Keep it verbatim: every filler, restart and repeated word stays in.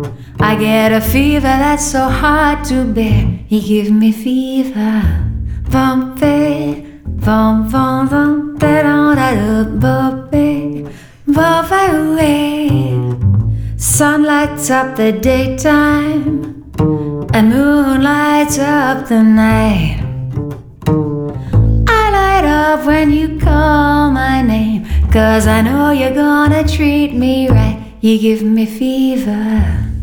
I get a fever that's so hard to bear. You give me fever. Vom fe, vom vom vom, da da da da, bo be, bo far away. Sun lights up the daytime, and moon lights up the night. I light up when you call my name, 'cause I know you're gonna treat me right. You give me fever.